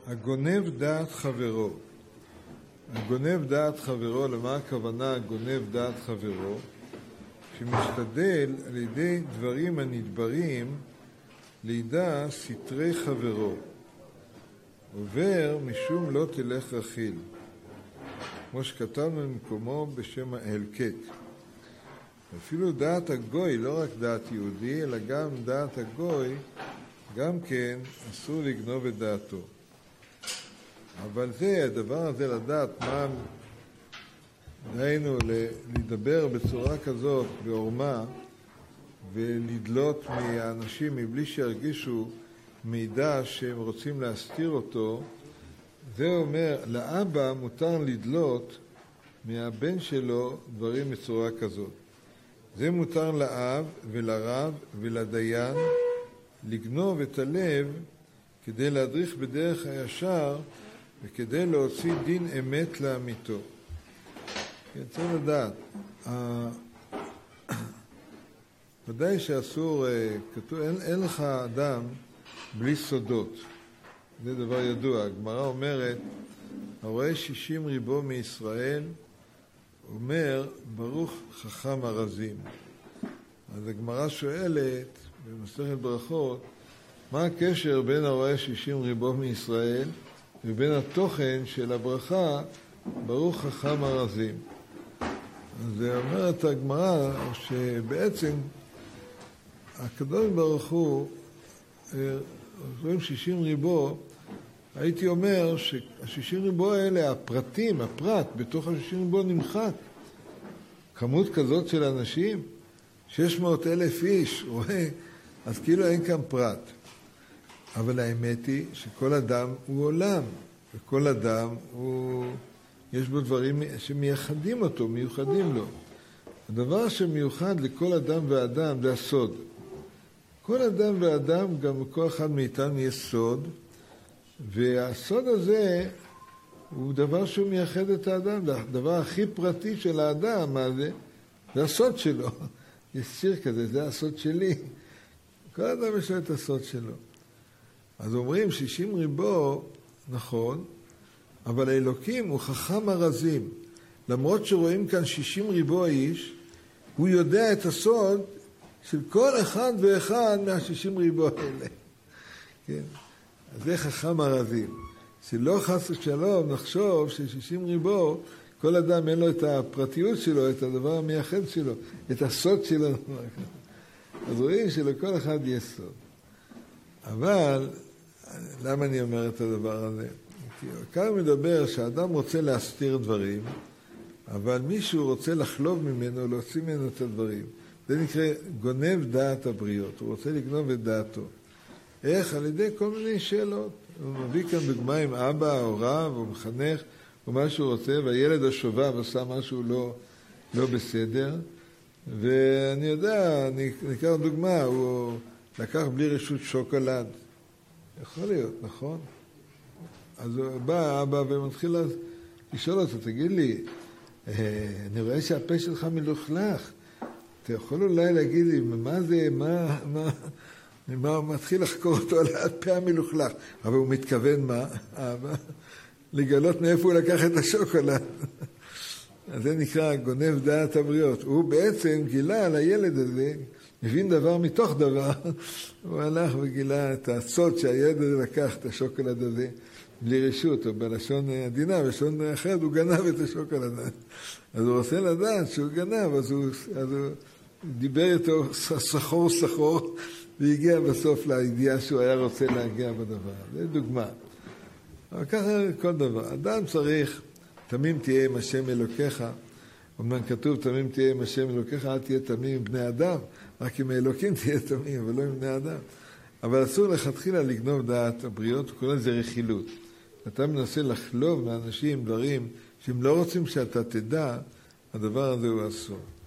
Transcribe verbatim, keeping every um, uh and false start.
הגונב דעת חברו. הגונב דעת חברו, למה הכוונה הגונב דעת חברו? שמשתדל על ידי דברים הנדברים לידע סתרי חברו. עובר משום לא תלך רכיל. כמו שכתבנו במקומו בשם ההלקט. אפילו דעת הגוי, לא רק דעת יהודי, אלא גם דעת הגוי, גם כן אסור לגנוב את דעתו. אבל זה, הדבר הזה לדעת מה, דהיינו לדבר בצורה כזאת, בעורמה, ולדלות מהאנשים מבלי שירגישו מידע שהם רוצים להסתיר אותו, זה אומר, לאבא מותר לדלות מהבן שלו דברים בצורה כזאת. זה מותר לאב ולרב ולדיין לגנוב את הלב כדי להדריך בדרך הישר וכדי להוציא דין אמת לאמיתו. צריך לדעת, ודאי שאסור, כתוב, אין, אין לך אדם בלי סודות. זה דבר ידוע. הגמרא אומרת, הרואה שישים ריבו מישראל, אומר, ברוך חכם הרזים. אז הגמרא שואלת, במסכת ברכות, מה הקשר בין הרואה שישים ריבו מישראל ובין התוכן של הברכה, ברוך חכם הרזים. אז זה אומרת הגמרא שבעצם הקדוש ברוך הוא, רואים שישים ריבו, הייתי אומר שהשישים ריבו האלה, הפרטים, הפרט, בתוך השישים ריבו נמחק. כמות כזאת של אנשים, שש מאות אלף איש, רואה, אז כאילו אין כאן פרט. אבל האמת היא שכל אדם הוא עולם, וכל אדם הוא, יש בו דברים שמייחדים אותו, מיוחדים לו. הדבר שמיוחד לכל אדם ואדם זה הסוד. כל אדם ואדם, גם כל אחד מאיתנו יש סוד, והסוד הזה הוא דבר שהוא מייחד את האדם. הדבר הכי פרטי של האדם, מה זה? זה הסוד שלו. יש שיר כזה, זה הסוד שלי. כל אדם יש לו את הסוד שלו. אז אומרים, שישים ריבו, נכון, אבל האלוקים הוא חכם הרזים. למרות שרואים כאן שישים ריבו איש, הוא יודע את הסוד של כל אחד ואחד מהשישים ריבו האלה. כן? אז זה חכם הרזים. שלא חס ושלום נחשוב ששישים ריבו, כל אדם אין לו את הפרטיות שלו, את הדבר המייחד שלו, את הסוד שלו. אז רואים שלכל אחד יש סוד. אבל, למה אני אומר את הדבר הזה? כי כאן מדבר שהאדם רוצה להסתיר דברים, אבל מישהו רוצה לחלוב ממנו, להוציא ממנו את הדברים. זה נקרא גונב דעת הבריות, הוא רוצה לגנוב את דעתו. איך? על ידי כל מיני שאלות. הוא מביא כאן דוגמה עם אבא או רב או מחנך או מה שהוא רוצה, והילד השובב עשה משהו לא, לא בסדר, ואני יודע, אני אקח דוגמה, הוא לקח בלי רשות שוקולד. יכול להיות, נכון? אז בא אבא ומתחיל לשאול אותו, תגיד לי, אני רואה שהפה שלך מלוכלך, אתה יכול אולי להגיד לי, מה זה, מה, מה, מה הוא מתחיל לחקור אותו על הפה המלוכלך? אבל הוא מתכוון מה? אבא? לגלות מאיפה הוא לקח את השוקולד. אז זה נקרא גונב דעת הבריות. הוא בעצם גילה על הילד הזה, מבין דבר מתוך דבר, הוא הלך וגילה את הסוד שהילד הזה לקח את השוקולד הזה בלי רשות, או בלשון עדינה, בלשון אחרת הוא גנב את השוקולד. אז הוא רוצה לדעת שהוא גנב, אז הוא, אז הוא דיבר איתו סחור סחור, והגיע בסוף לידיעה שהוא היה רוצה להגיע בדבר. זה דוגמה. אבל ככה כל דבר. אדם צריך, תמים תהיה עם השם אלוקיך, אומנם כתוב תמים תהיה עם השם אלוקיך, אל תהיה תמים עם בני אדם, רק עם האלוקים תהיה תמים, אבל לא עם בני אדם. אבל אסור לכתחילה לגנוב דעת הבריות, הוא קורא לזה רכילות. אתה מנסה לחלוב מאנשים דברים שהם לא רוצים שאתה תדע, הדבר הזה הוא אסור.